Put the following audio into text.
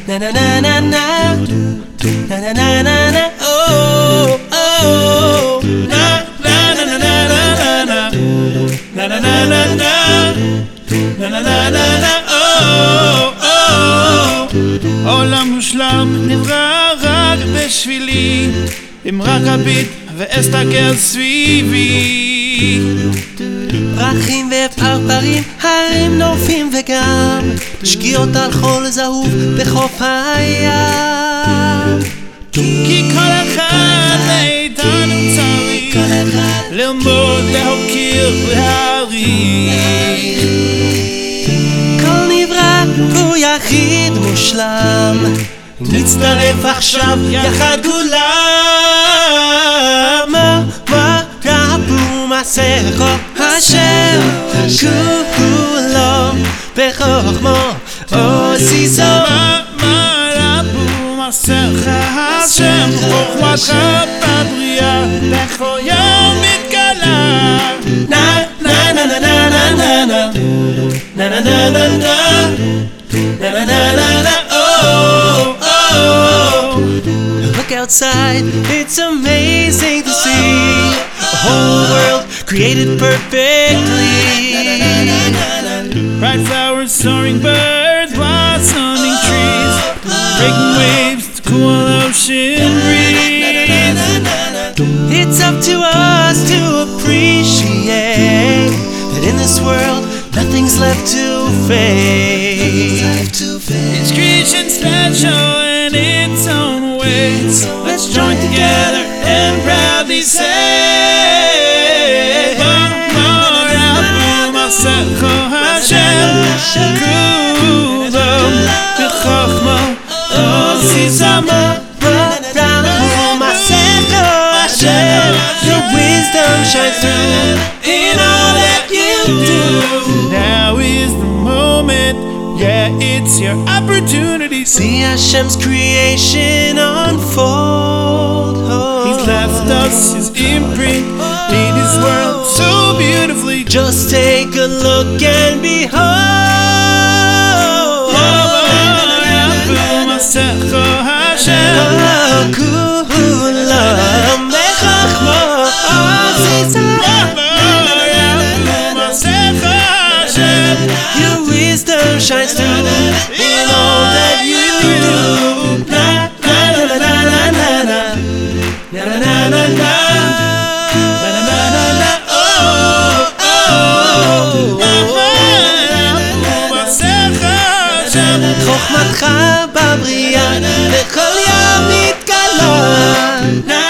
na na na na na na na na na na oh oh na na na na na na na na na na na na na na na oh oh עולם מושלם נברא רק בשבילי אם רק אביט ואסתכל סביבי פרחים ופרפרים, הרים נופים וגם שקיעות על חול זהוב בחוף הים כי כל אחד מאיתנו צריך ללמוד, להוקיר, להעריך כל נברא הוא יחיד מושלם נצטרף עכשיו יחד כולם רבו מעשיך אשר כולו בחוכמו עושיסו רבו מעשיך אשר חוכמתך בבריאה בכל יום מתגלה na na na na na na na na na na na na na na na na oh oh look outside, it's amazing to see the whole world created perfectly bright flowers, soaring birds, blossoming trees breaking waves to cool ocean breeze it's up to us to appreciate that in this world nothing's left to fade Each creation special in its own way Let's join together and proudly say Rabbu Masecho Hashem Kulo B'chokhma Osisama Rabbu Masecho Hashem your wisdom shines through in all that you do Now is the moment Yeah, it's your opportunity see Hashem's creation unfold He's left us his imprint in his world so beautifully just take a look and behold Rabbu Masecho Hashem Kulam bechachmo Rabbu Masecho Hashem your wisdom shines through in all that you do na na na na na na na na na na na חוכמתך בבריאה בכל יום מתגלה